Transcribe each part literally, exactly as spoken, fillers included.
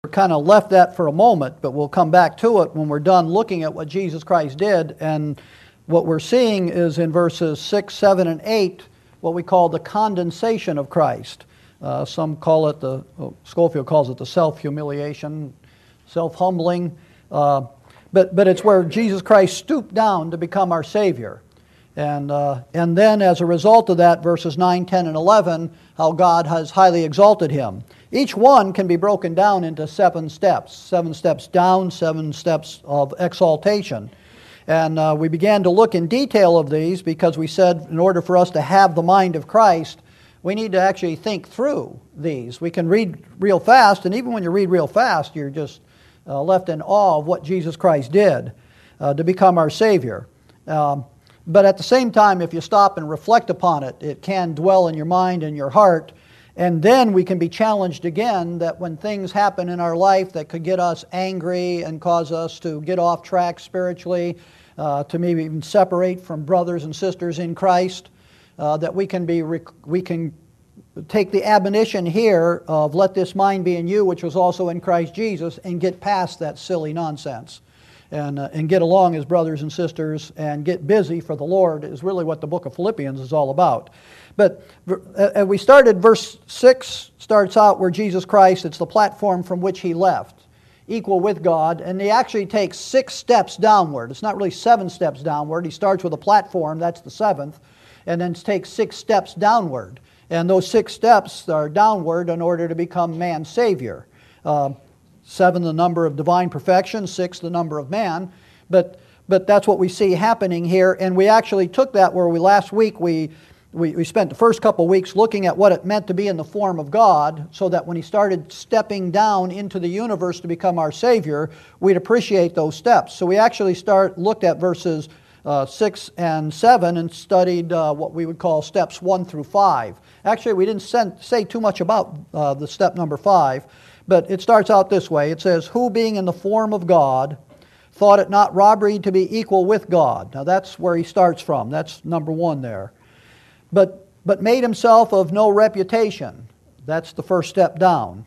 kind of left that for a moment, but we'll come back to it when we're done looking at what Jesus Christ did. And what we're seeing is in verses six, seven, and eight, what we call the condensation of Christ. Uh, some call it the, well, Scofield calls it the self-humiliation, self-humbling. Uh, but, but it's where Jesus Christ stooped down to become our Savior. And, uh, and then as a result of that, verses nine, ten, and eleven, how God has highly exalted Him. Each one can be broken down into seven steps. Seven steps down, seven steps of exaltation. And uh, we began to look in detail of these because we said in order for us to have the mind of Christ, we need to actually think through these. We can read real fast, and even when you read real fast, you're just uh, left in awe of what Jesus Christ did uh, to become our Savior. Um, but at the same time, if you stop and reflect upon it, it can dwell in your mind and your heart. And then we can be challenged again that when things happen in our life that could get us angry and cause us to get off track spiritually, uh, to maybe even separate from brothers and sisters in Christ, uh, that we can be we can take the admonition here of let this mind be in you, which was also in Christ Jesus, and get past that silly nonsense. And, uh, and get along as brothers and sisters and get busy for the Lord is really what the book of Philippians is all about. But uh, we started, verse six starts out where Jesus Christ, it's the platform from which He left, equal with God, and He actually takes six steps downward. It's not really seven steps downward. He starts with a platform, that's the seventh, and then takes six steps downward. And those six steps are downward in order to become man's Savior. Uh, Seven, the number of divine perfection. Six, the number of man. But but that's what we see happening here. And we actually took that where we last week we, we, we spent the first couple weeks looking at what it meant to be in the form of God, so that when He started stepping down into the universe to become our Savior, we'd appreciate those steps. So we actually start looked at verses uh, six and seven and studied uh, what we would call steps one through five. Actually, we didn't send, say too much about uh, the step number five. But it starts out this way. It says, who being in the form of God, thought it not robbery to be equal with God. Now that's where he starts from. That's number one there. But, but made himself of no reputation. That's the first step down.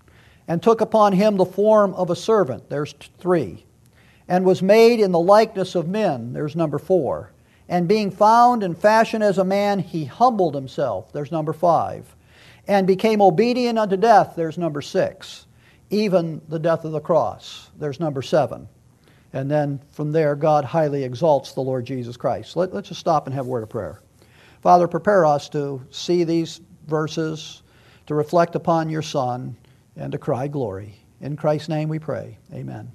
And took upon him the form of a servant. There's three. And was made in the likeness of men. There's number four. And being found in fashion as a man, he humbled himself. There's number five. And became obedient unto death, there's number six. Even the death of the cross, there's number seven. And then from there, God highly exalts the Lord Jesus Christ. Let, let's just stop and have a word of prayer. Father, prepare us to see these verses, to reflect upon your Son, and to cry glory. In Christ's name we pray. Amen.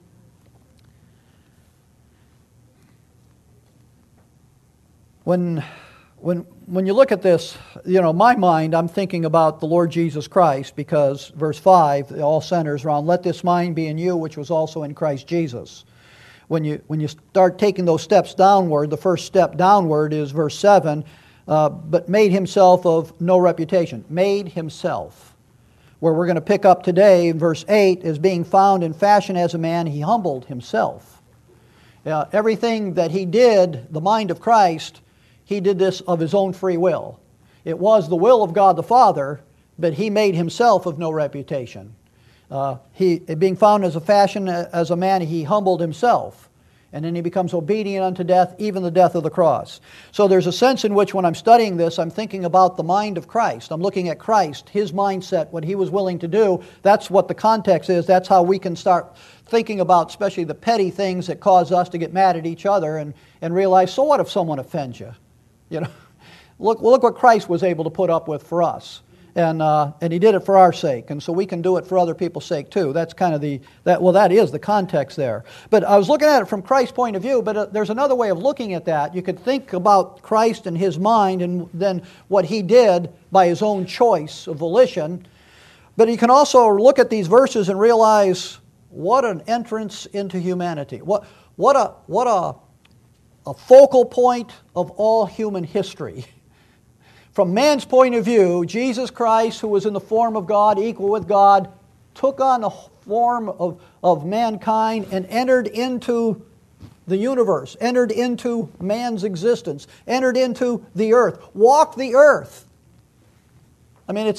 When... When when you look at this, you know, my mind, I'm thinking about the Lord Jesus Christ, because verse five, it all centers around, let this mind be in you, which was also in Christ Jesus. When you when you start taking those steps downward, the first step downward is verse seven, uh, but made himself of no reputation. Made himself. Where we're going to pick up today in verse eight is being found in fashion as a man, he humbled himself. Uh, everything that he did, the mind of Christ, he did this of his own free will. It was the will of God the Father, but he made himself of no reputation. Uh, he, being found as a fashion as a man, he humbled himself. And then he becomes obedient unto death, even the death of the cross. So there's a sense in which when I'm studying this, I'm thinking about the mind of Christ. I'm looking at Christ, his mindset, what he was willing to do. That's what the context is. That's how we can start thinking about especially the petty things that cause us to get mad at each other and, and realize, so what if someone offends you? You know, look look what Christ was able to put up with for us, and uh, and He did it for our sake, and so we can do it for other people's sake too. That's kind of the that well, that is the context there. But I was looking at it from Christ's point of view. But uh, there's another way of looking at that. You could think about Christ and His mind, and then what He did by His own choice of volition. But you can also look at these verses and realize what an entrance into humanity. What what a what a A focal point of all human history. From man's point of view, Jesus Christ, who was in the form of God, equal with God, took on the form of, of mankind and entered into the universe, entered into man's existence, entered into the earth, walked the earth. I mean, it's the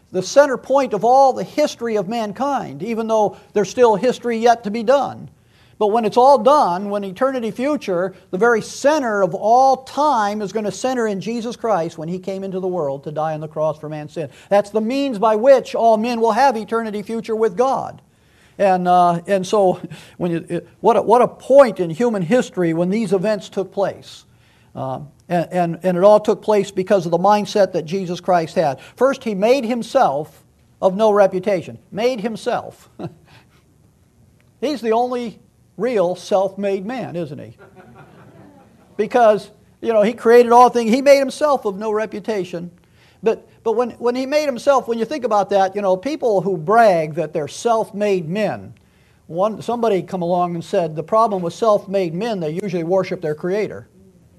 the center point of all the history of mankind, even though there's still history yet to be done. But when it's all done, when eternity future, the very center of all time is going to center in Jesus Christ when He came into the world to die on the cross for man's sin. That's the means by which all men will have eternity future with God. And uh, and so, when you, it, what a, what a point in human history when these events took place. Um, and, and, and it all took place because of the mindset that Jesus Christ had. First, He made Himself of no reputation. Made Himself. He's the only real self-made man, isn't He? Because, you know, He created all things. He made Himself of no reputation. But but when, when He made Himself, when you think about that, you know, people who brag that they're self-made men, one somebody come along and said the problem with self-made men, they usually worship their Creator.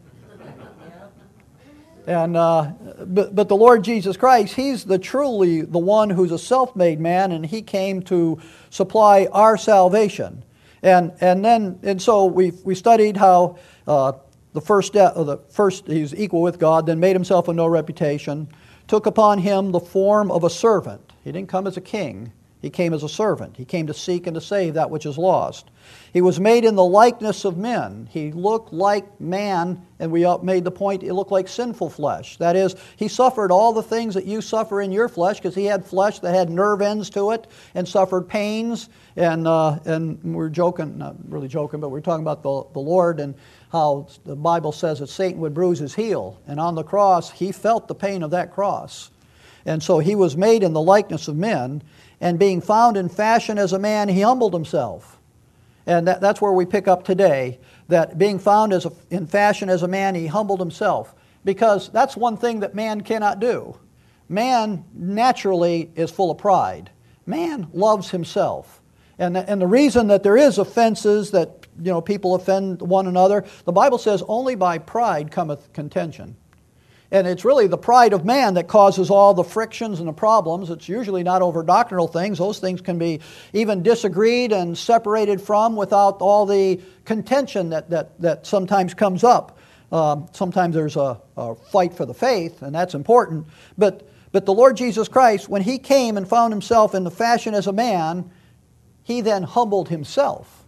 And uh, but, but the Lord Jesus Christ, He's the truly the one who's a self-made man, and He came to supply our salvation. And and then and so we we studied how uh, the first step, the first He's equal with God, then made Himself of no reputation, took upon Him the form of a servant. He didn't come as a king. He came as a servant. He came to seek and to save that which is lost. He was made in the likeness of men. He looked like man, and we made the point, He looked like sinful flesh. That is, He suffered all the things that you suffer in your flesh, because He had flesh that had nerve ends to it and suffered pains. And uh, and we're joking, not really joking, but we're talking about the, the Lord and how the Bible says that Satan would bruise His heel. And on the cross, He felt the pain of that cross. And so He was made in the likeness of men, and being found in fashion as a man, He humbled Himself. And that, that's where we pick up today, that being found as a, in fashion as a man, He humbled Himself. Because that's one thing that man cannot do. Man naturally is full of pride. Man loves himself. And the, and the reason that there is offenses, that you know people offend one another, the Bible says only by pride cometh contention. And it's really the pride of man that causes all the frictions and the problems. It's usually not over doctrinal things. Those things can be even disagreed and separated from without all the contention that, that, that sometimes comes up. Um, sometimes there's a, a fight for the faith, and that's important. But, but the Lord Jesus Christ, when He came and found Himself in the fashion as a man, He then humbled Himself.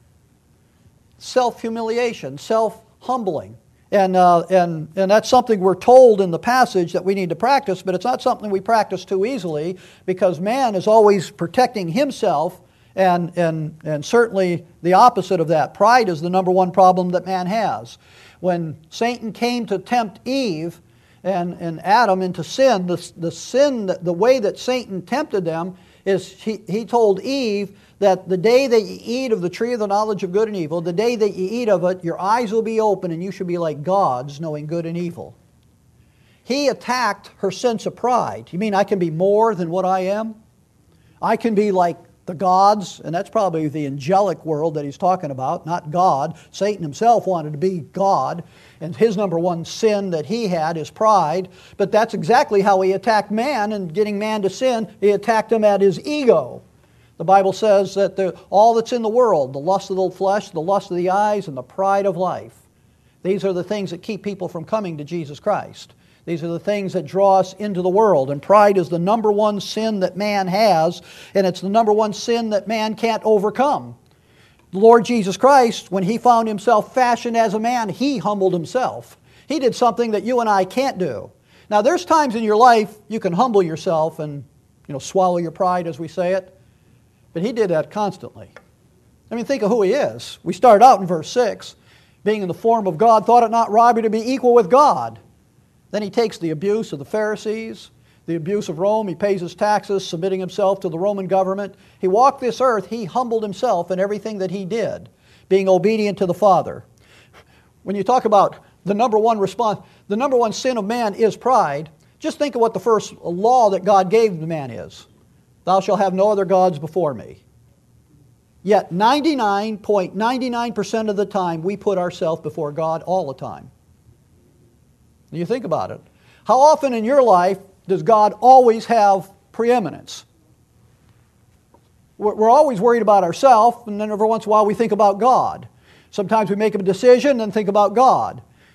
Self-humiliation, self-humbling. And, uh, and, and that's something we're told in the passage that we need to practice, but it's not something we practice too easily, because man is always protecting himself, and, and, and certainly the opposite of that. Pride is the number one problem that man has. When Satan came to tempt Eve and, and Adam into sin, the, the sin, the way that Satan tempted them is he, he told Eve that the day that you eat of the tree of the knowledge of good and evil, the day that you eat of it, your eyes will be open and you should be like gods, knowing good and evil. He attacked her sense of pride. You mean I can be more than what I am? I can be like the gods, and that's probably the angelic world that he's talking about, not God. Satan himself wanted to be God, and his number one sin that he had is pride. But that's exactly how he attacked man, and getting man to sin, he attacked him at his ego. The Bible says that the, all that's in the world, the lust of the flesh, the lust of the eyes, and the pride of life, these are the things that keep people from coming to Jesus Christ. These are the things that draw us into the world. And pride is the number one sin that man has, and it's the number one sin that man can't overcome. The Lord Jesus Christ, when He found Himself fashioned as a man, He humbled Himself. He did something that you and I can't do. Now, there's times in your life you can humble yourself and, you know, swallow your pride, as we say it. But He did that constantly. I mean, think of who He is. We start out in verse six, being in the form of God, thought it not robbery to be equal with God. Then He takes the abuse of the Pharisees, the abuse of Rome. He pays His taxes, submitting Himself to the Roman government. He walked this earth. He humbled Himself in everything that He did, being obedient to the Father. When you talk about the number one response, the number one sin of man is pride, just think of what the first law that God gave to man is. Thou shalt have no other gods before me. Yet ninety-nine point nine nine percent of the time we put ourselves before God all the time. You think about it. How often in your life does God always have preeminence? We're always worried about ourselves, and then every once in a while we think about God. Sometimes we make a decision and think about God.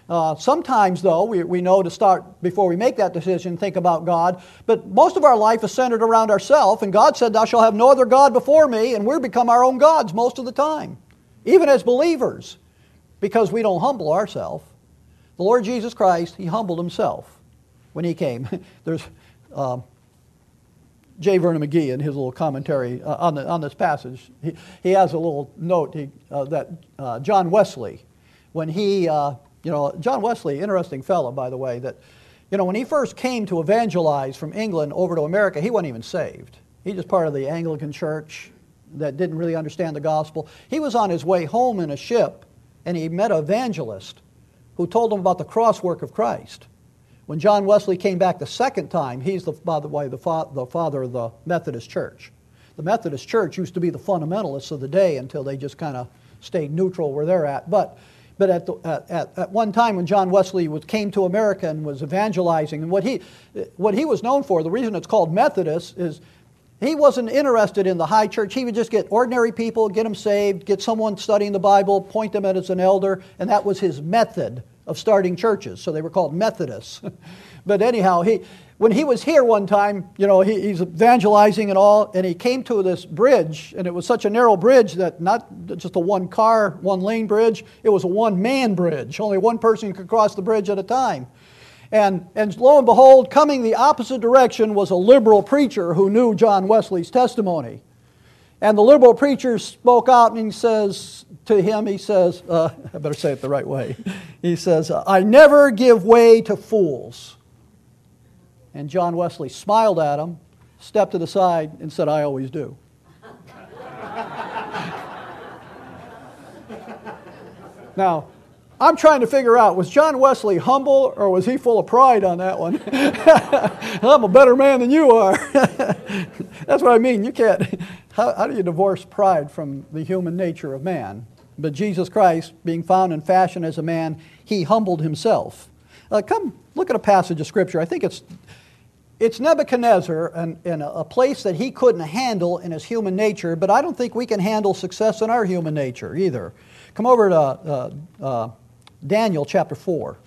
Uh, sometimes, though, we, we know to start, before we make that decision, think about God. But most of our life is centered around ourselves, and God said, "Thou shalt have no other God before me," and we become our own gods most of the time, even as believers, because we don't humble ourselves. The Lord Jesus Christ, He humbled Himself when He came. There's uh, J. Vernon McGee in his little commentary uh, on, the, on this passage. He, he has a little note he, uh, that uh, John Wesley, when he... Uh, You know, John Wesley, interesting fellow, by the way, that, you know, when he first came to evangelize from England over to America, he wasn't even saved. He was part of the Anglican church that didn't really understand the gospel. He was on his way home in a ship, and he met an evangelist who told him about the cross work of Christ. When John Wesley came back the second time, he's, the, by the way, the, fa- the father of the Methodist Church. The Methodist Church used to be the fundamentalists of the day until they just kind of stayed neutral where they're at. But But at, the, at, at one time when John Wesley was, came to America and was evangelizing, and what he, what he was known for, the reason it's called Methodist, is he wasn't interested in the high church. He would just get ordinary people, get them saved, get someone studying the Bible, point them as an elder, and that was his method of starting churches. So they were called Methodists. But anyhow, he, when he was here one time, you know, he, he's evangelizing and all, and he came to this bridge, and it was such a narrow bridge that not just a one-car, one-lane bridge, it was a one-man bridge. Only one person could cross the bridge at a time. And, and lo and behold, coming the opposite direction was a liberal preacher who knew John Wesley's testimony. And the liberal preacher spoke out and he says to him, he says, uh, I better say it the right way. He says, "I never give way to fools." And John Wesley smiled at him, stepped to the side, and said, "I always do." Now, I'm trying to figure out, was John Wesley humble or was he full of pride on that one? I'm a better man than you are. That's what I mean. You can't. How, how do you divorce pride from the human nature of man? But Jesus Christ, being found in fashion as a man, He humbled Himself. Uh, come look at a passage of Scripture. I think it's it's Nebuchadnezzar and in a place that he couldn't handle in his human nature, but I don't think we can handle success in our human nature either. Come over to uh, uh, Daniel chapter four.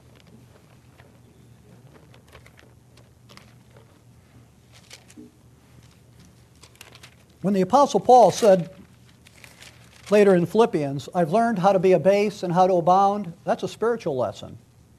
When the Apostle Paul said later in Philippians, "I've learned how to be abased and how to abound," that's a spiritual lesson.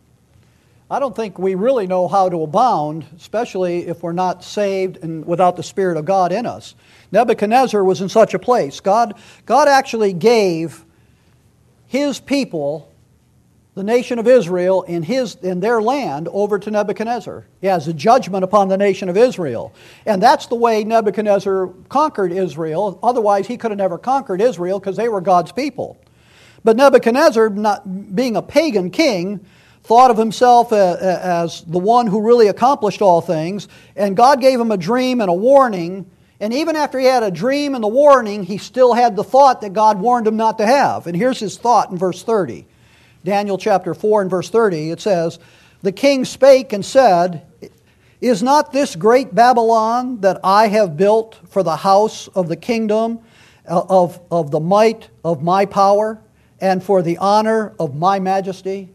I don't think we really know how to abound, especially if we're not saved and without the Spirit of God in us. Nebuchadnezzar was in such a place. God, God actually gave His people, the nation of Israel, in his in their land over to Nebuchadnezzar. He has a judgment upon the nation of Israel. And that's the way Nebuchadnezzar conquered Israel. Otherwise, he could have never conquered Israel because they were God's people. But Nebuchadnezzar, not being a pagan king, thought of himself as the one who really accomplished all things. And God gave him a dream and a warning. And even after he had a dream and the warning, he still had the thought that God warned him not to have. And here's his thought in verse thirty. Daniel chapter four and verse thirty, it says, "The king spake and said, Is not this great Babylon that I have built for the house of the kingdom of, of the might of my power and for the honor of my majesty?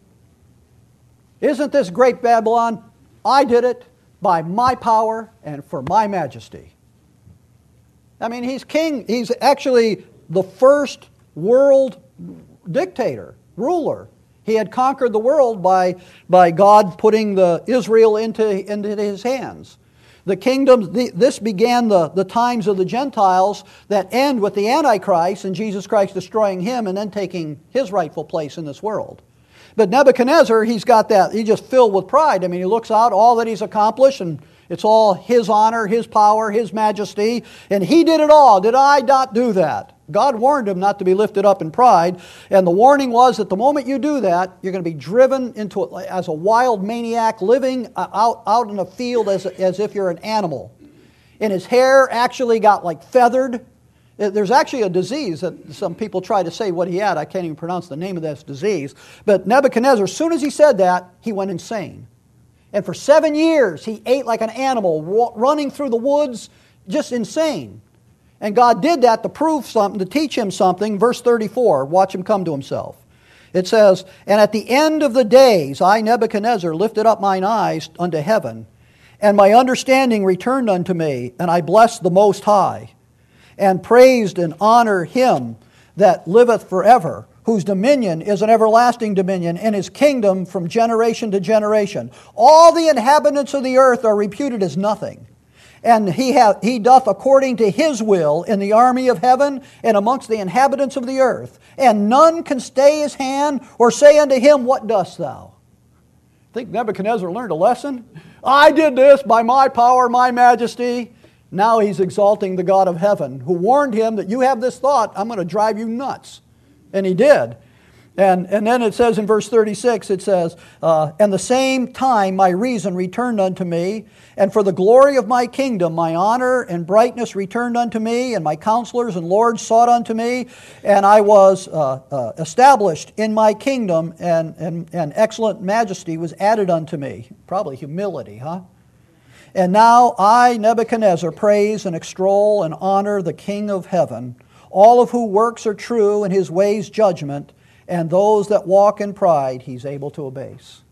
Isn't this great Babylon? I did it by my power and for my majesty." I mean, he's king. He's actually the first world dictator, ruler. He had conquered the world by, by God putting the Israel into, into his hands. The kingdoms, the, this began the, the times of the Gentiles that end with the Antichrist and Jesus Christ destroying him and then taking his rightful place in this world. But Nebuchadnezzar, he's got that, he's just filled with pride. I mean, he looks out all that he's accomplished and it's all his honor, his power, his majesty, and he did it all. Did I not do that? God warned him not to be lifted up in pride, and the warning was that the moment you do that, you're going to be driven into it as a wild maniac, living out, out in a field as, as if you're an animal. And his hair actually got like feathered. There's actually a disease that some people try to say what he had. I can't even pronounce the name of this disease. But Nebuchadnezzar, as soon as he said that, he went insane. And for seven years, he ate like an animal, running through the woods, just insane. And God did that to prove something, to teach him something. Verse thirty-four, watch him come to himself. It says, "And at the end of the days I, Nebuchadnezzar, lifted up mine eyes unto heaven, and my understanding returned unto me, and I blessed the Most High, and praised and honored Him that liveth forever, whose dominion is an everlasting dominion, and His kingdom from generation to generation. All the inhabitants of the earth are reputed as nothing. And he, hath, he doth according to His will in the army of heaven and amongst the inhabitants of the earth. And none can stay His hand or say unto Him, What dost thou?" Think Nebuchadnezzar learned a lesson? I did this by my power, my majesty. Now he's exalting the God of heaven, who warned him that you have this thought, I'm going to drive you nuts. And he did. And, and then it says in verse thirty-six, it says, uh, "And the same time my reason returned unto me, and for the glory of my kingdom my honor and brightness returned unto me, and my counselors and lords sought unto me, and I was uh, uh, established in my kingdom, and, and, and excellent majesty was added unto me." Probably humility, huh? "And now I, Nebuchadnezzar, praise and extol and honor the King of heaven, all of whose works are true and His ways judgment, and those that walk in pride He's able to abase."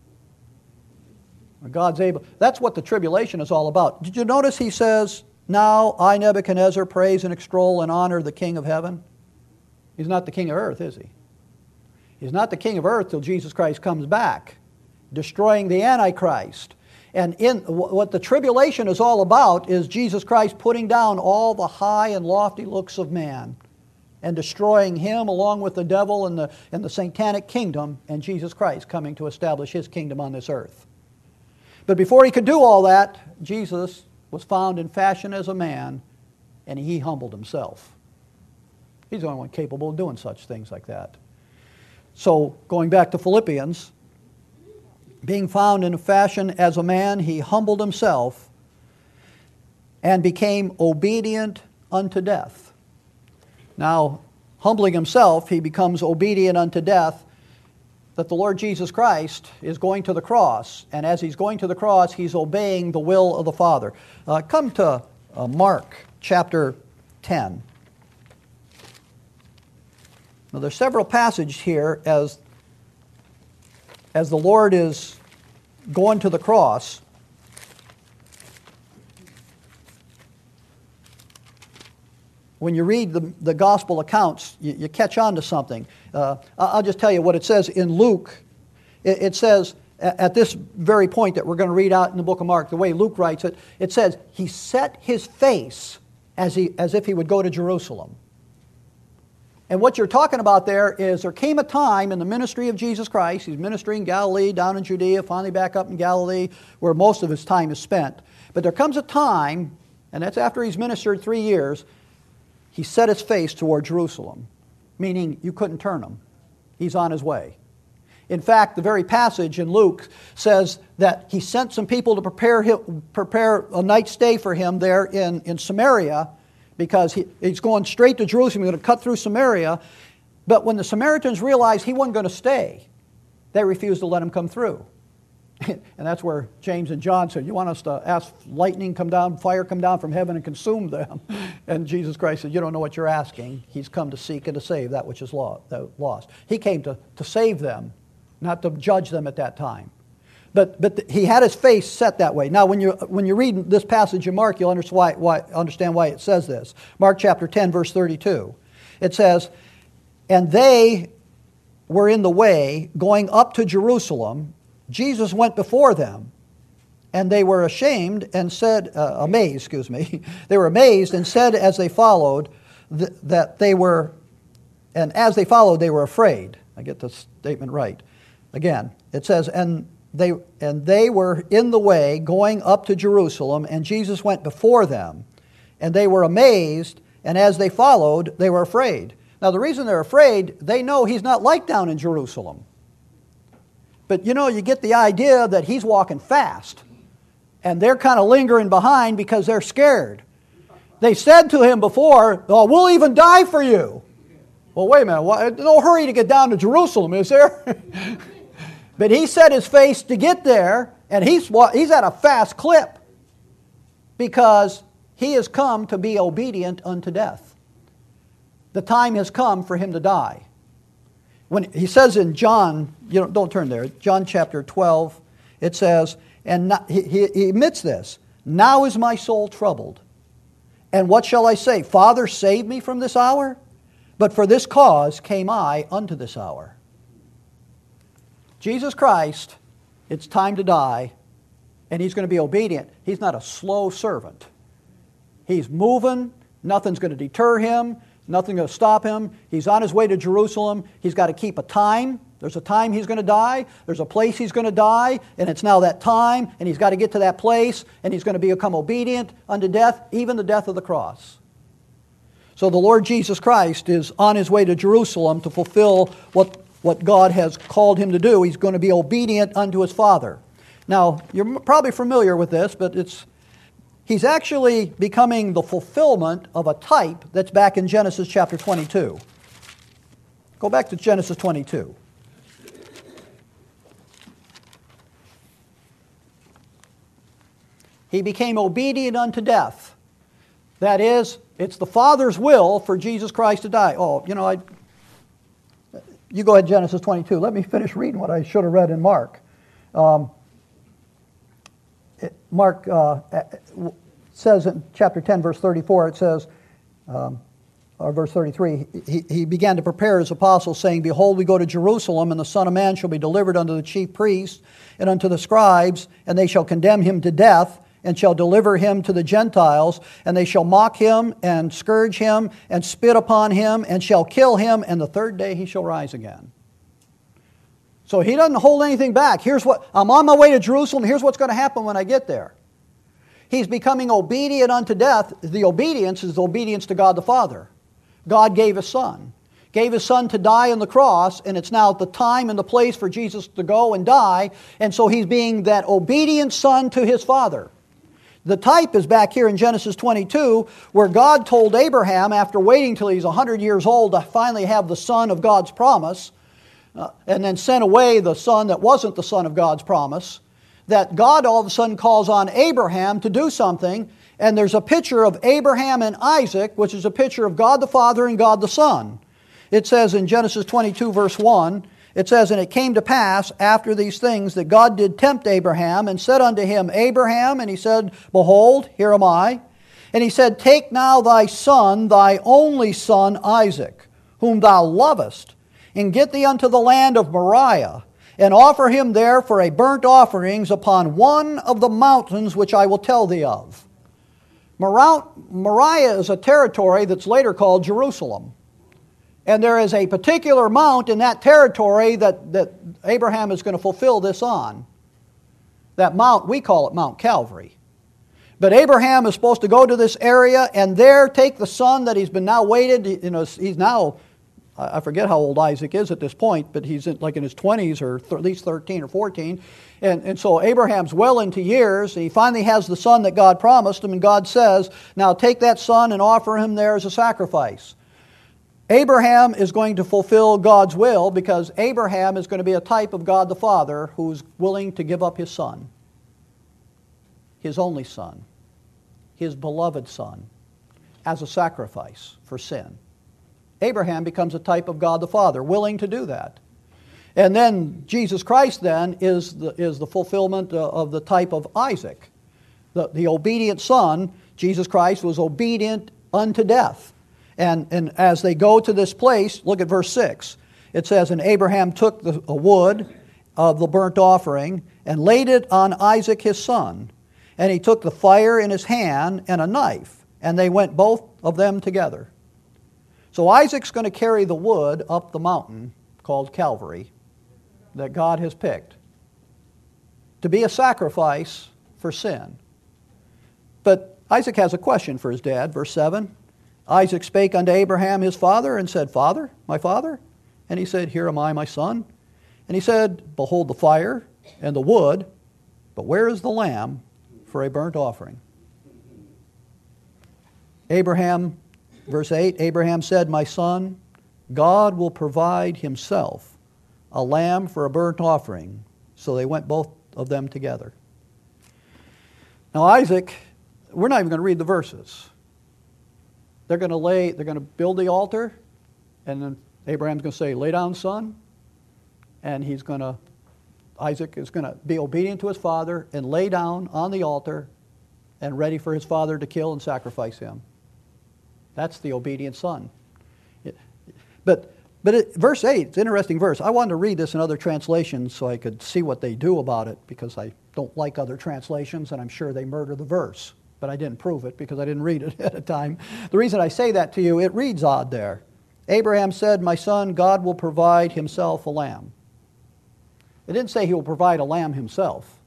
God's able. That's what the tribulation is all about. Did you notice He says, "Now I, Nebuchadnezzar, praise and extol and honor the King of heaven"? He's not the king of earth, is He? He's not the king of earth till Jesus Christ comes back, destroying the Antichrist. And in what the tribulation is all about is Jesus Christ putting down all the high and lofty looks of man and destroying him along with the devil and the, and the satanic kingdom, and Jesus Christ coming to establish His kingdom on this earth. But before He could do all that, Jesus was found in fashion as a man, and He humbled Himself. He's the only one capable of doing such things like that. So, going back to Philippians, being found in fashion as a man, He humbled Himself and became obedient unto death. Now, humbling Himself, He becomes obedient unto death, that the Lord Jesus Christ is going to the cross. And as He's going to the cross, He's obeying the will of the Father. Uh, come to uh, Mark chapter ten. Now, there's several passages here as, as the Lord is going to the cross. When you read the, the gospel accounts, you, you catch on to something. Uh, I'll just tell you what it says in Luke. It, it says, at this very point that we're going to read out in the book of Mark, the way Luke writes it, it says, He set His face as, he, as if He would go to Jerusalem. And what you're talking about there is there came a time in the ministry of Jesus Christ, He's ministering in Galilee, down in Judea, finally back up in Galilee, where most of His time is spent. But there comes a time, and that's after He's ministered three years, He set His face toward Jerusalem, meaning you couldn't turn Him. He's on His way. In fact, the very passage in Luke says that He sent some people to prepare him, prepare a night's stay for Him there in, in Samaria, because he, he's going straight to Jerusalem. He's going to cut through Samaria. But when the Samaritans realized He wasn't going to stay, they refused to let Him come through. And that's where James and John said, you want us to ask lightning come down, fire come down from heaven and consume them? And Jesus Christ said, you don't know what you're asking. He's come to seek and to save that which is lost. He came to, to save them, not to judge them at that time. But, but He had His face set that way. Now, when you, when you read this passage in Mark, you'll understand why, why, understand why it says this. Mark chapter ten, verse thirty-two. It says, "And they were in the way going up to Jerusalem. Jesus went before them, and they were ashamed and said, uh, amazed, excuse me. They were amazed and said as they followed th- that they were, and as they followed, they were afraid." I get the statement right. Again, it says, and they and they were in the way going up to Jerusalem, and Jesus went before them, and they were amazed, and as they followed, they were afraid. Now, the reason they're afraid, they know He's not like down in Jerusalem. But, you know, you get the idea that He's walking fast. And they're kind of lingering behind because they're scared. They said to Him before, oh, we'll even die for you. Well, wait a minute. What? No hurry to get down to Jerusalem, is there? But He set His face to get there, and he's, he's at a fast clip because He has come to be obedient unto death. The time has come for Him to die. When he says in John, you don't, don't turn there, John chapter twelve, it says, and not, he, he, he admits this, now is my soul troubled. And what shall I say? Father, save me from this hour? But for this cause came I unto this hour. Jesus Christ, it's time to die, and he's going to be obedient. He's not a slow servant. He's moving. Nothing's going to deter him. Nothing's going to stop him. He's on his way to Jerusalem. He's got to keep a time. There's a time he's going to die. There's a place he's going to die, and it's now that time, and he's got to get to that place, and he's going to become obedient unto death, even the death of the cross. So the Lord Jesus Christ is on his way to Jerusalem to fulfill what, what God has called him to do. He's going to be obedient unto his Father. Now, you're probably familiar with this, but it's he's actually becoming the fulfillment of a type that's back in Genesis chapter twenty-two. Go back to Genesis twenty-two. He became obedient unto death. That is, it's the Father's will for Jesus Christ to die. Oh, you know, I. You go ahead, Genesis twenty-two. Let me finish reading what I should have read in Mark. Um, it, Mark uh, says in chapter ten, verse thirty-four, it says, um, or verse thirty-three, he, he began to prepare his apostles, saying, Behold, we go to Jerusalem, and the Son of Man shall be delivered unto the chief priests and unto the scribes, and they shall condemn him to death, and shall deliver him to the Gentiles, and they shall mock him, and scourge him, and spit upon him, and shall kill him, and the third day he shall rise again. So he doesn't hold anything back. Here's what, I'm on my way to Jerusalem, here's what's going to happen when I get there. He's becoming obedient unto death. The obedience is the obedience to God the Father. God gave His Son. Gave His Son to die on the cross, and it's now the time and the place for Jesus to go and die, and so He's being that obedient Son to His Father. The type is back here in Genesis twenty-two, where God told Abraham, after waiting till he's one hundred years old to finally have the son of God's promise, uh, and then sent away the son that wasn't the son of God's promise, that God all of a sudden calls on Abraham to do something, and there's a picture of Abraham and Isaac, which is a picture of God the Father and God the Son. It says in Genesis twenty-two, verse one, it says, And it came to pass after these things that God did tempt Abraham, and said unto him, Abraham, and he said, Behold, here am I. And he said, Take now thy son, thy only son Isaac, whom thou lovest, and get thee unto the land of Moriah, and offer him there for a burnt offerings upon one of the mountains which I will tell thee of. Moriah is a territory that's later called Jerusalem. And there is a particular mount in that territory that, that Abraham is going to fulfill this on. That mount, we call it Mount Calvary. But Abraham is supposed to go to this area and there take the son that he's been now waited. You know, he's now, I forget how old Isaac is at this point, but he's in, like in his twenties or th- at least thirteen or fourteen. And, and so Abraham's well into years. And he finally has the son that God promised him, and God says, now take that son and offer him there as a sacrifice. Abraham is going to fulfill God's will because Abraham is going to be a type of God the Father who's willing to give up his son, his only son, his beloved son, as a sacrifice for sin. Abraham becomes a type of God the Father, willing to do that. And then Jesus Christ then is the, is the fulfillment of the type of Isaac. The, the obedient son, Jesus Christ, was obedient unto death. And, and as they go to this place, look at verse six. It says, And Abraham took the wood of the burnt offering and laid it on Isaac his son. And he took the fire in his hand and a knife, and they went both of them together. So Isaac's going to carry the wood up the mountain called Calvary that God has picked to be a sacrifice for sin. But Isaac has a question for his dad, verse seven. Isaac spake unto Abraham his father and said, Father, my father? And he said, Here am I, my son. And he said, Behold the fire and the wood, but where is the lamb for a burnt offering? Abraham, verse eight, Abraham said, My son, God will provide himself a lamb for a burnt offering. So they went both of them together. Now Isaac, we're not even going to read the verses. They're going to lay, they're going to build the altar, and then Abraham's going to say, lay down, son, and he's going to, Isaac is going to be obedient to his father and lay down on the altar and ready for his father to kill and sacrifice him. That's the obedient son. It, but but it, verse eight, it's an interesting verse. I wanted to read this in other translations so I could see what they do about it, because I don't like other translations and I'm sure they murder the verse. But I didn't prove it because I didn't read it at a time. The reason I say that to you, it reads odd there. Abraham said, my son, God will provide himself a lamb. It didn't say he will provide a lamb himself.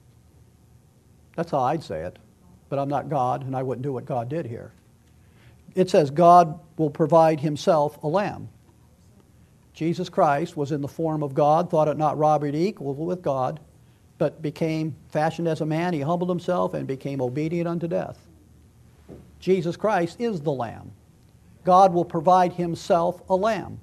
That's how I'd say it. But I'm not God, and I wouldn't do what God did here. It says God will provide himself a lamb. Jesus Christ was in the form of God, thought it not robbery to equal with God, but became fashioned as a man. He humbled himself and became obedient unto death. Jesus Christ is the lamb. God will provide himself a lamb.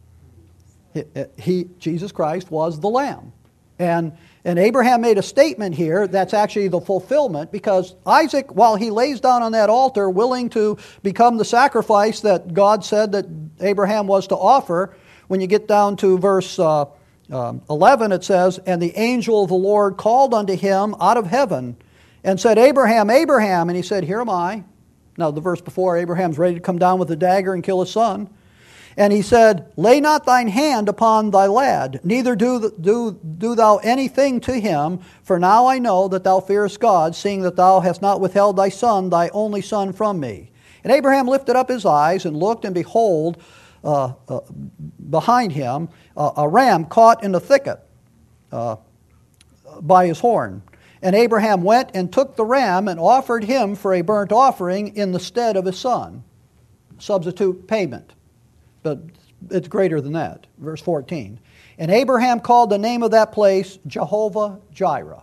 He, he, Jesus Christ was the lamb. And, and Abraham made a statement here that's actually the fulfillment, because Isaac, while he lays down on that altar willing to become the sacrifice that God said that Abraham was to offer, when you get down to verse uh, um, eleven, it says, and the angel of the Lord called unto him out of heaven and said, Abraham, Abraham. And he said, here am I. Now the verse before, Abraham's ready to come down with a dagger and kill his son. And he said, lay not thine hand upon thy lad, neither do, do, do thou anything to him, for now I know that thou fearest God, seeing that thou hast not withheld thy son, thy only son, from me. And Abraham lifted up his eyes and looked, and behold, uh, uh, behind him, uh, a ram caught in the thicket uh, by his horn. And Abraham went and took the ram and offered him for a burnt offering in the stead of his son. Substitute payment. But it's greater than that. Verse fourteen. And Abraham called the name of that place Jehovah Jireh.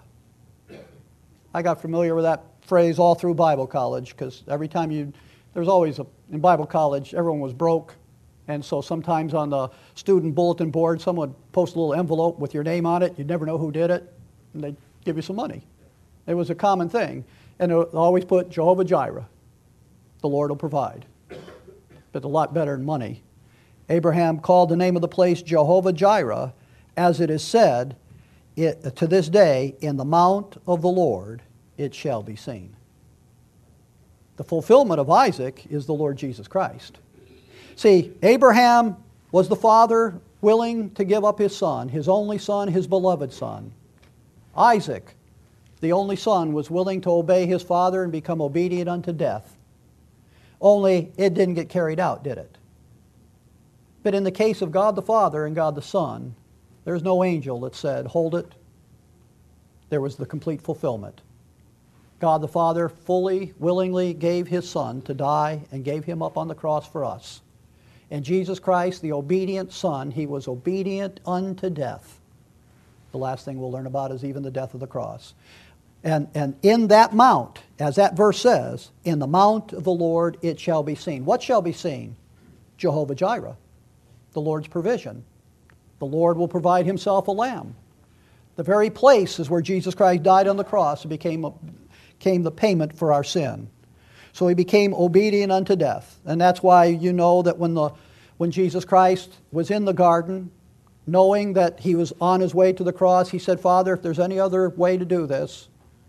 I got familiar with that phrase all through Bible college, because every time you, there's always, a, in Bible college, everyone was broke. And so sometimes on the student bulletin board, someone would post a little envelope with your name on it. You'd never know who did it. And they'd give you some money. It was a common thing. And they would always put Jehovah Jireh. The Lord will provide. But a lot better than money. Abraham called the name of the place Jehovah Jireh, as it is said, it, to this day, in the mount of the Lord it shall be seen. The fulfillment of Isaac is the Lord Jesus Christ. See, Abraham was the father willing to give up his son, his only son, his beloved son. Isaac, the only son, was willing to obey his father and become obedient unto death. Only it didn't get carried out, did it? But in the case of God the Father and God the Son, there's no angel that said, hold it. There was the complete fulfillment. God the Father fully, willingly gave his Son to die and gave him up on the cross for us. And Jesus Christ, the obedient Son, he was obedient unto death. The last thing we'll learn about is even the death of the cross. And, and in that mount, as that verse says, in the mount of the Lord it shall be seen. What shall be seen? Jehovah Jireh. The Lord's provision. The Lord will provide himself a lamb. The very place is where Jesus Christ died on the cross and became, a, became the payment for our sin. So he became obedient unto death. And that's why you know that when, the, when Jesus Christ was in the garden, knowing that he was on his way to the cross, he said, Father, if there's any other way to do this,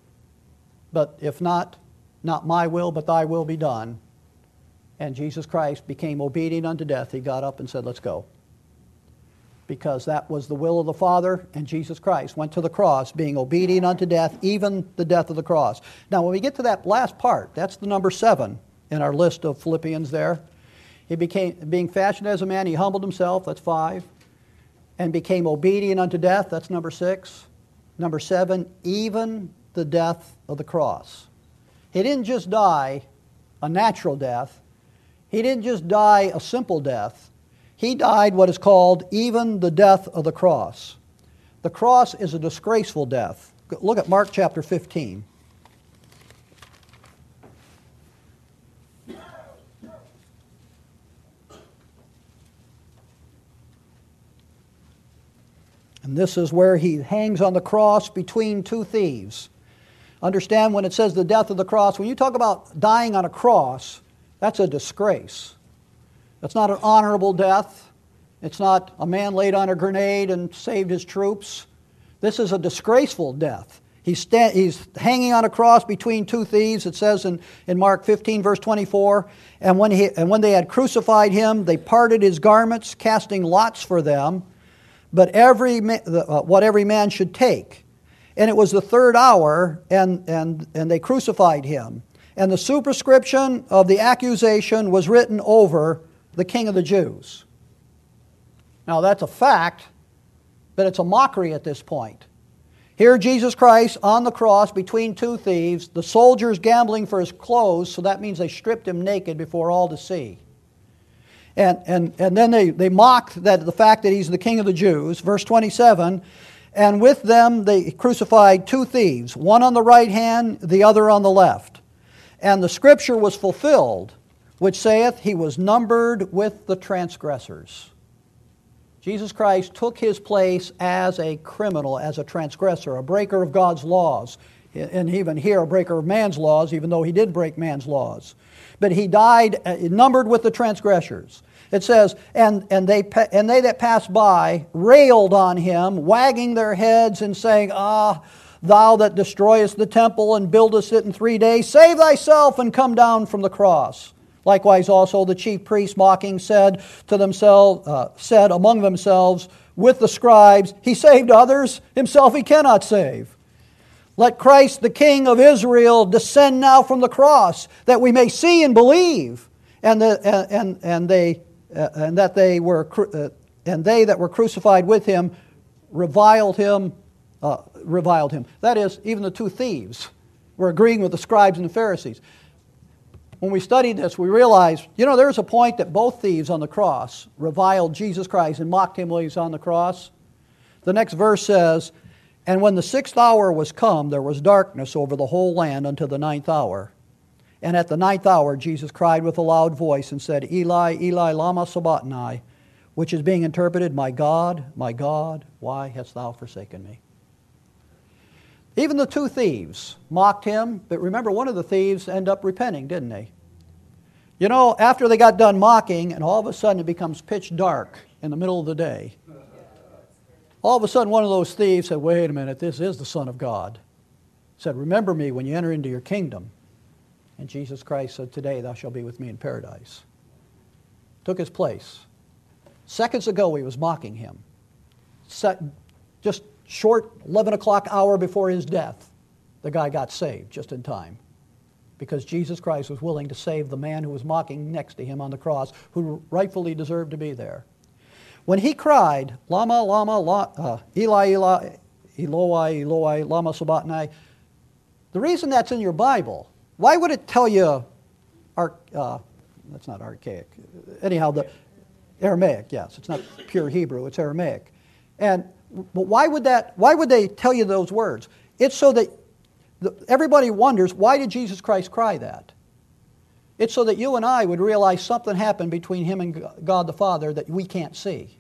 but if not, not my will, but thy will be done. And Jesus Christ became obedient unto death. He got up and said, let's go. Because that was the will of the Father, and Jesus Christ went to the cross, being obedient unto death, even the death of the cross. Now, when we get to that last part, that's the number seven in our list of Philippians there. He became, being fashioned as a man, he humbled himself, that's five. And became obedient unto death, that's number six. Number seven, even the death of the cross. He didn't just die a natural death. He didn't just die a simple death. He died what is called even the death of the cross. The cross is a disgraceful death. Look at Mark chapter fifteen. And this is where he hangs on the cross between two thieves. Understand, when it says the death of the cross, when you talk about dying on a cross, that's a disgrace. That's not an honorable death. It's not a man laid on a grenade and saved his troops. This is a disgraceful death. He's, sta- he's hanging on a cross between two thieves. It says in, in Mark fifteen, verse twenty-four, and when, he, and when they had crucified him, they parted his garments, casting lots for them, but every ma- uh, what every man should take. And it was the third hour, and, and, and they crucified him. And the superscription of the accusation was written over the King of the Jews. Now that's a fact, but it's a mockery at this point. Here Jesus Christ on the cross between two thieves, the soldiers gambling for his clothes, so that means they stripped him naked before all to see. And, and, and then they, they mock that, the fact that he's the King of the Jews. Verse twenty-seven, and with them they crucified two thieves, one on the right hand, the other on the left. And the scripture was fulfilled, which saith, he was numbered with the transgressors. Jesus Christ took his place as a criminal, as a transgressor, a breaker of God's laws. And even here, a breaker of man's laws, even though he did break man's laws. But he died numbered with the transgressors. It says, and, and, they, and they that passed by railed on him, wagging their heads and saying, Ah, thou that destroyest the temple and buildest it in three days, save thyself and come down from the cross. Likewise also the chief priests mocking said to themselves, uh, said among themselves with the scribes, he saved others, himself he cannot save. Let Christ the King of Israel descend now from the cross, that we may see and believe. And the, and and, and they uh, and that they were uh, and they that were crucified with him reviled him, uh, reviled him. That is, even the two thieves were agreeing with the scribes and the Pharisees. When we studied this, we realized, you know, there was a point that both thieves on the cross reviled Jesus Christ and mocked him while he was on the cross. The next verse says, and when the sixth hour was come, there was darkness over the whole land unto the ninth hour. And at the ninth hour, Jesus cried with a loud voice and said, Eli, Eli, lama sabachthani, which is being interpreted, my God, my God, why hast thou forsaken me? Even the two thieves mocked him, but remember, one of the thieves ended up repenting, didn't they? You know, after they got done mocking, and all of a sudden it becomes pitch dark in the middle of the day, all of a sudden one of those thieves said, wait a minute, this is the Son of God. Said, remember me when you enter into your kingdom. And Jesus Christ said, today thou shalt be with me in paradise. Took his place. Seconds ago he was mocking him. Set, just short eleven o'clock hour before his death, the guy got saved just in time. Because Jesus Christ was willing to save the man who was mocking next to him on the cross, who rightfully deserved to be there. When he cried, Lama, Lama, la, uh, Eli, Eli, Eloi, Eloi, Lama sabachthani, the reason that's in your Bible, why would it tell you, ar- uh, that's not archaic, anyhow, the Aramaic, yes, it's not pure Hebrew, it's Aramaic. And but why would that? Why would they tell you those words? It's so that the, everybody wonders, why did Jesus Christ cry that? It's so that you and I would realize something happened between him and God the Father that we can't see.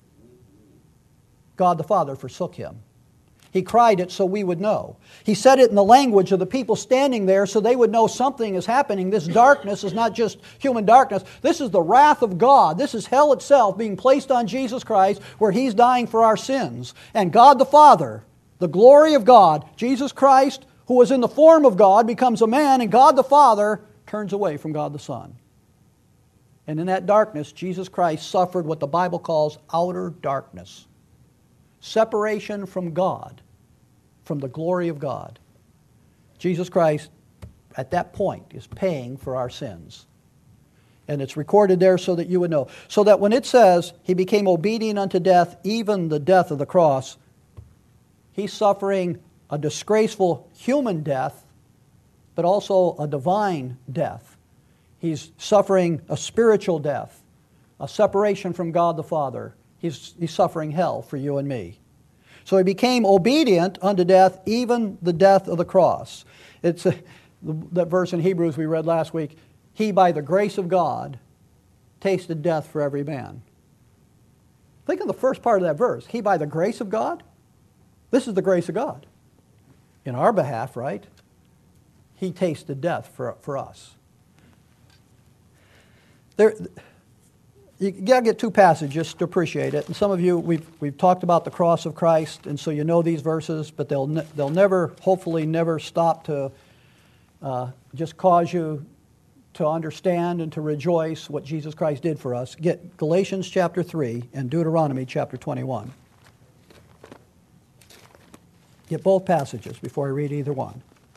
God the Father forsook him. He cried it so we would know. He said it in the language of the people standing there so they would know something is happening. This darkness is not just human darkness. This is the wrath of God. This is hell itself being placed on Jesus Christ where he's dying for our sins. And God the Father, the glory of God, Jesus Christ, who was in the form of God, becomes a man, and God the Father turns away from God the Son. And in that darkness, Jesus Christ suffered what the Bible calls outer darkness. Separation from God, from the glory of God. Jesus Christ, at that point, is paying for our sins. And it's recorded there so that you would know. So that when it says, he became obedient unto death, even the death of the cross, he's suffering a disgraceful human death, but also a divine death. He's suffering a spiritual death, a separation from God the Father. He's, he's suffering hell for you and me. So he became obedient unto death, even the death of the cross. It's a, that verse in Hebrews we read last week. He, by the grace of God, tasted death for every man. Think of the first part of that verse. He, by the grace of God? This is the grace of God. In our behalf, right? He tasted death for, for us. There... you got to get two passages to appreciate it. And some of you, we've, we've talked about the cross of Christ, and so you know these verses, but they'll, ne- they'll never, hopefully never stop to uh, just cause you to understand and to rejoice what Jesus Christ did for us. Get Galatians chapter three and Deuteronomy chapter twenty-one. Get both passages before I read either one.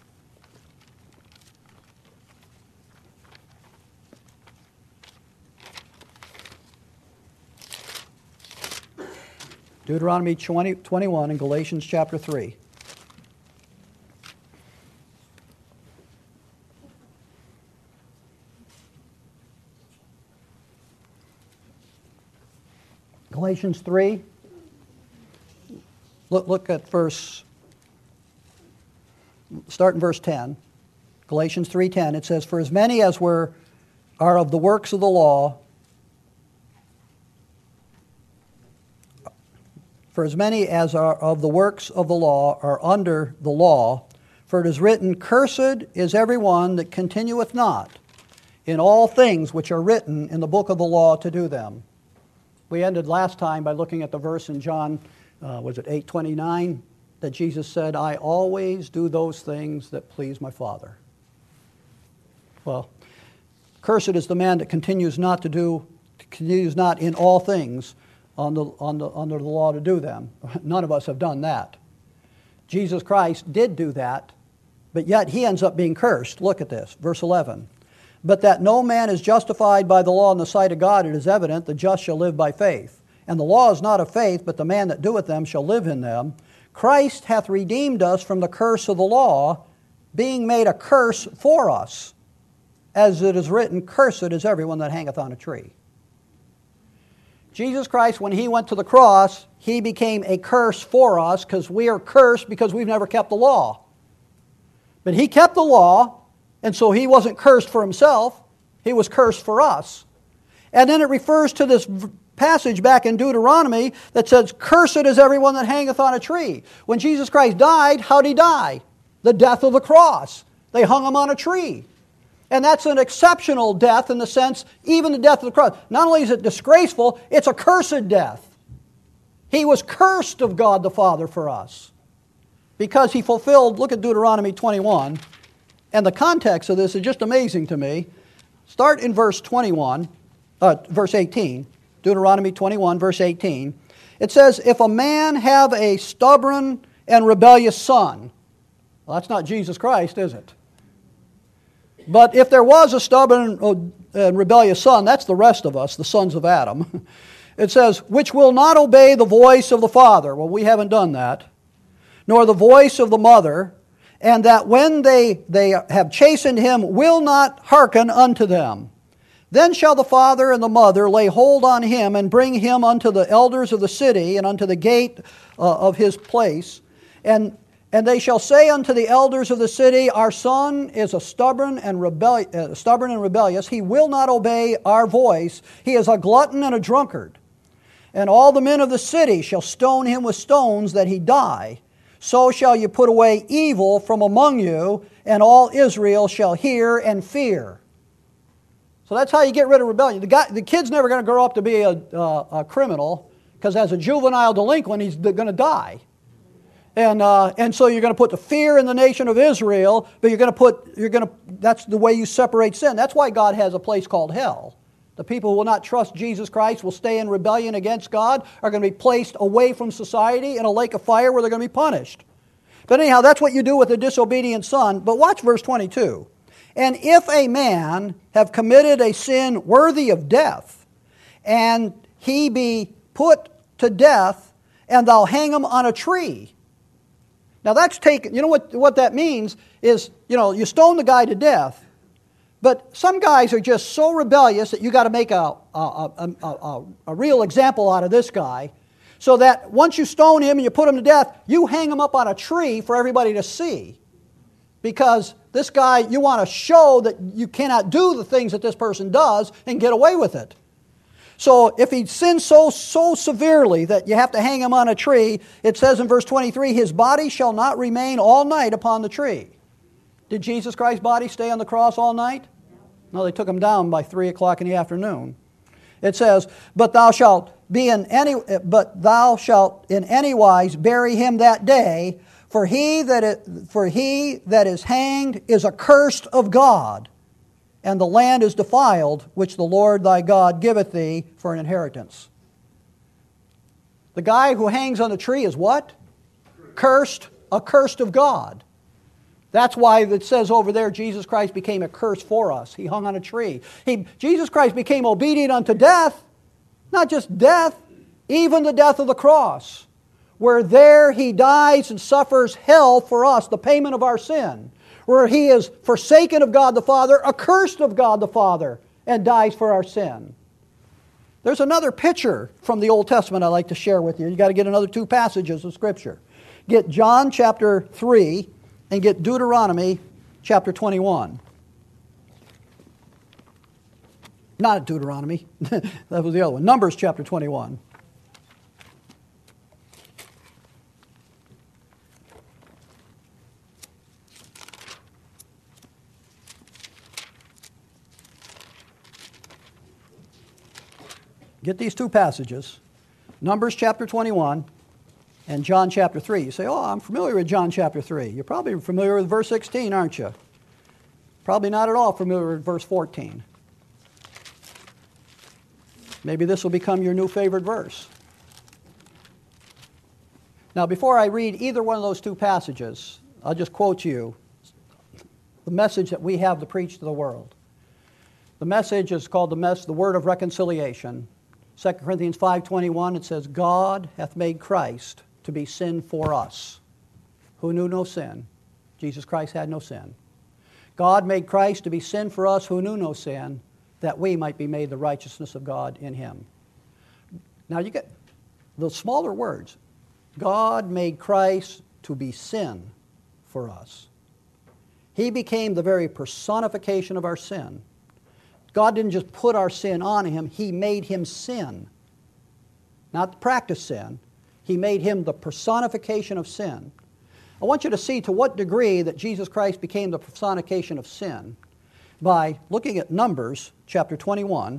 Deuteronomy twenty, twenty-one and Galatians chapter three. Galatians three. Look, look at verse, start in verse ten. Galatians three ten. It says, "For as many as were are of the works of the law, For as many as are of the works of the law are under the law, for it is written, Cursed is every one that continueth not in all things which are written in the book of the law to do them." We ended last time by looking at the verse in John, uh, was it eight twenty-nine, that Jesus said, "I always do those things that please my Father." Well, cursed is the man that continues not to do, continues not in all things on the, on the, under the law to do them. None of us have done that. Jesus Christ did do that, but yet he ends up being cursed. Look at this, verse eleven. "But that no man is justified by the law in the sight of God, it is evident, the just shall live by faith. And the law is not of faith, but the man that doeth them shall live in them. Christ hath redeemed us from the curse of the law, being made a curse for us. As it is written, Cursed is everyone that hangeth on a tree." Jesus Christ, when he went to the cross, he became a curse for us because we are cursed because we've never kept the law. But he kept the law, and so he wasn't cursed for himself. He was cursed for us. And then it refers to this passage back in Deuteronomy that says, "Cursed is everyone that hangeth on a tree." When Jesus Christ died, how did he die? The death of the cross. They hung him on a tree. And that's an exceptional death in the sense, even the death of the cross. Not only is it disgraceful, it's a cursed death. He was cursed of God the Father for us. Because he fulfilled, look at Deuteronomy twenty-one, and the context of this is just amazing to me. Start in verse twenty-one, uh, verse eighteen. Deuteronomy twenty-one, verse eighteen. It says, "If a man have a stubborn and rebellious son," well, that's not Jesus Christ, is it? But if there was a stubborn and rebellious son, that's the rest of us, the sons of Adam. It says, "which will not obey the voice of the father." Well, we haven't done that. "Nor the voice of the mother, and that when they, they have chastened him, will not hearken unto them. Then shall the father and the mother lay hold on him, and bring him unto the elders of the city, and unto the gate uh, of his place. And And they shall say unto the elders of the city, Our son is a stubborn and rebellious, uh, stubborn and rebellious. He will not obey our voice. He is a glutton and a drunkard. And all the men of the city shall stone him with stones that he die. So shall you put away evil from among you, and all Israel shall hear and fear." So that's how you get rid of rebellion. The, guy, the kid's never going to grow up to be a, uh, a criminal, because as a juvenile delinquent, he's going to die. And uh, and so you're going to put the fear in the nation of Israel, but you're going to put you're going to that's the way you separate sin. That's why God has a place called hell. The people who will not trust Jesus Christ, will stay in rebellion against God, are going to be placed away from society in a lake of fire where they're going to be punished. But anyhow, that's what you do with a disobedient son. But watch verse twenty-two. "And if a man have committed a sin worthy of death, and he be put to death, and thou hang him on a tree." Now that's taken, you know what, what that means is, you know, you stone the guy to death, but some guys are just so rebellious that you got to make a, a, a, a, a real example out of this guy, so that once you stone him and you put him to death, you hang him up on a tree for everybody to see. Because this guy, you want to show that you cannot do the things that this person does and get away with it. So if he sins so so severely that you have to hang him on a tree, it says in verse twenty-three, "His body shall not remain all night upon the tree." Did Jesus Christ's body stay on the cross all night? No, they took him down by three o'clock in the afternoon. It says, but thou shalt be in any, but thou shalt in any wise bury him that day, for he that is, for he that is hanged is accursed of God, and the land is defiled, which the Lord thy God giveth thee for an inheritance. The guy who hangs on the tree is what? Cursed, accursed of God. That's why it says over there, Jesus Christ became a curse for us. He hung on a tree. He, Jesus Christ became obedient unto death, not just death, even the death of the cross, where there He dies and suffers hell for us, the payment of our sin, where He is forsaken of God the Father, accursed of God the Father, and dies for our sin. There's another picture from the Old Testament I'd like to share with you. You've got to get another two passages of Scripture. Get John chapter three and get Deuteronomy chapter twenty-one. Not Deuteronomy. That was the other one. Numbers chapter twenty-one. Get these two passages, Numbers chapter twenty-one and John chapter three. You say, oh, I'm familiar with John chapter three. You're probably familiar with verse sixteen, aren't you? Probably not at all familiar with verse fourteen. Maybe this will become your new favorite verse. Now, before I read either one of those two passages, I'll just quote you the message that we have to preach to the world. The message is called the, mess, the Word of Reconciliation. Second Corinthians five twenty-one, it says, God hath made Christ to be sin for us, who knew no sin. Jesus Christ had no sin. God made Christ to be sin for us who knew no sin, that we might be made the righteousness of God in Him. Now you get the smaller words. God made Christ to be sin for us. He became the very personification of our sin. God didn't just put our sin on Him, He made Him sin. Not practice sin. He made Him the personification of sin. I want you to see to what degree that Jesus Christ became the personification of sin by looking at Numbers chapter twenty-one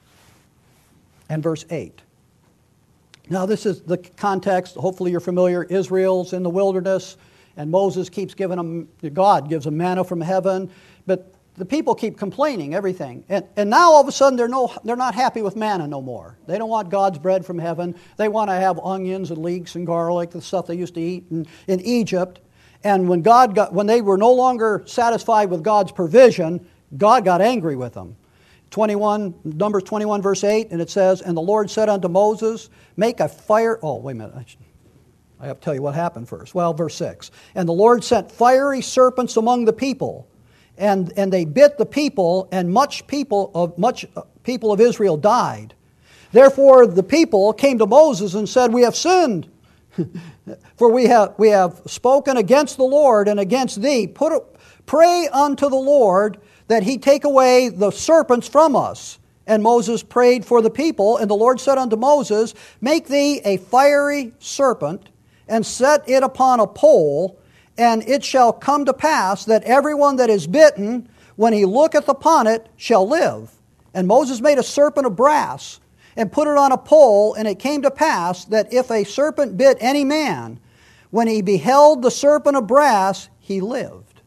and verse eight. Now this is the context. Hopefully you're familiar. Israel's in the wilderness and Moses keeps giving them, God gives them manna from heaven, but the people keep complaining, everything. And, and now all of a sudden they're, no, they're not happy with manna no more. They don't want God's bread from heaven. They want to have onions and leeks and garlic, the stuff they used to eat in, in Egypt. And when, God got, when they were no longer satisfied with God's provision, God got angry with them. twenty-one, Numbers twenty-one verse eight, and it says, and the Lord said unto Moses, make a fire... Oh, wait a minute. I, should, I have to tell you what happened first. Well, verse six. And the Lord sent fiery serpents among the people, And, and they bit the people, and much people of much people of Israel died. Therefore the people came to Moses and said, we have sinned, for we have we have spoken against the Lord and against thee. Put a, pray unto the Lord that He take away the serpents from us. And Moses prayed for the people, and the Lord said unto Moses, make thee a fiery serpent, and set it upon a pole. And it shall come to pass that everyone that is bitten, when he looketh upon it, shall live. And Moses made a serpent of brass, and put it on a pole, and it came to pass that if a serpent bit any man, when he beheld the serpent of brass, he lived.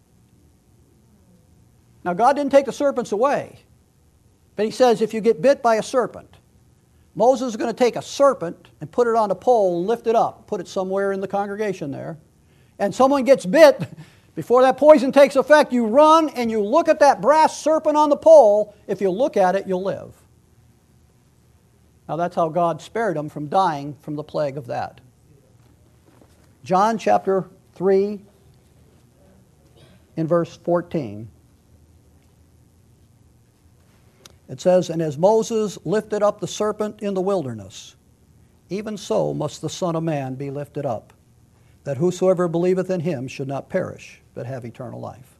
Now God didn't take the serpents away, but He says if you get bit by a serpent, Moses is going to take a serpent and put it on a pole and lift it up, put it somewhere in the congregation there. And someone gets bit, before that poison takes effect, you run and you look at that brass serpent on the pole. If you look at it, you'll live. Now that's how God spared them from dying from the plague of that. John chapter three, in verse fourteen. It says, and as Moses lifted up the serpent in the wilderness, even so must the Son of Man be lifted up, that whosoever believeth in Him should not perish, but have eternal life.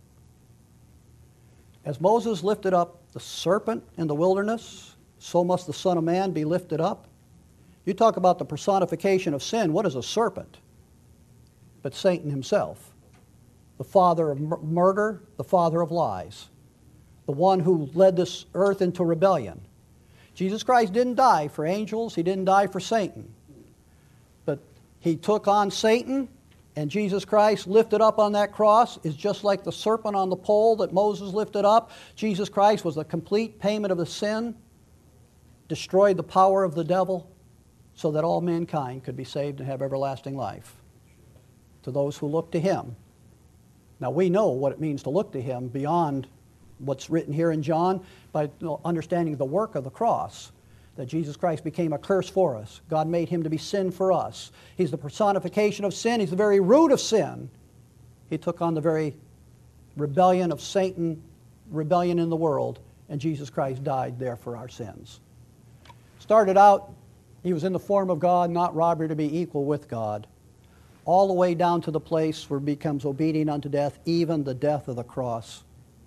As Moses lifted up the serpent in the wilderness, so must the Son of Man be lifted up. You talk about the personification of sin. What is a serpent? But Satan himself, the father of mur- murder, the father of lies, the one who led this earth into rebellion. Jesus Christ didn't die for angels. He didn't die for Satan. But he took on Satan, and Jesus Christ lifted up on that cross is just like the serpent on the pole that Moses lifted up. Jesus Christ was the complete payment of the sin, destroyed the power of the devil, so that all mankind could be saved and have everlasting life. To those who look to him. Now we know what it means to look to him beyond what's written here in John by understanding the work of the cross, that Jesus Christ became a curse for us. God made him to be sin for us. He's the personification of sin. He's the very root of sin. He took on the very rebellion of Satan, rebellion in the world, and Jesus Christ died there for our sins. Started out, he was in the form of God, not robbery to be equal with God, all the way down to the place where he becomes obedient unto death, even the death of the cross.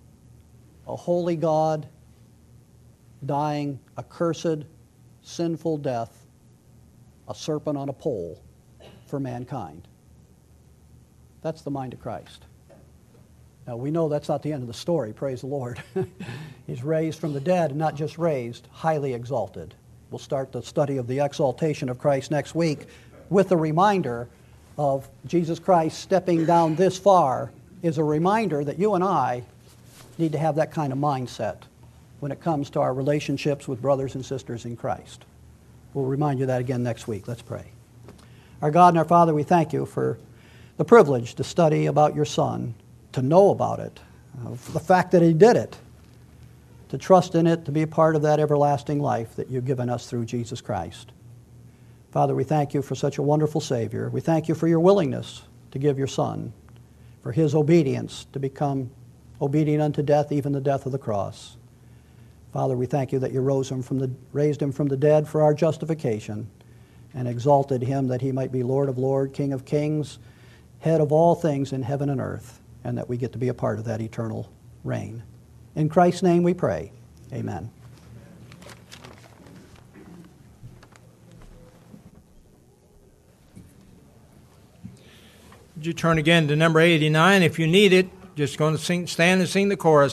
A holy God dying a cursed, sinful death, a serpent on a pole for mankind. That's the mind of Christ. Now we know that's not the end of the story, praise the Lord. He's raised from the dead, and not just raised, highly exalted. We'll start the study of the exaltation of Christ next week with a reminder of Jesus Christ stepping down this far is a reminder that you and I need to have that kind of mindset when it comes to our relationships with brothers and sisters in Christ. We'll remind you that again next week. Let's pray. Our God and our Father, we thank you for the privilege to study about your Son, to know about it, uh, for the fact that he did it, to trust in it, to be a part of that everlasting life that you've given us through Jesus Christ. Father, we thank you for such a wonderful Savior. We thank you for your willingness to give your Son, for his obedience to become obedient unto death, even the death of the cross. Father, we thank you that you rose him from the, raised him from the dead for our justification and exalted him that he might be Lord of lords, King of kings, head of all things in heaven and earth, and that we get to be a part of that eternal reign. In Christ's name we pray. Amen. Would you turn again to number eighty-nine? If you need it, just going to sing, stand and sing the chorus.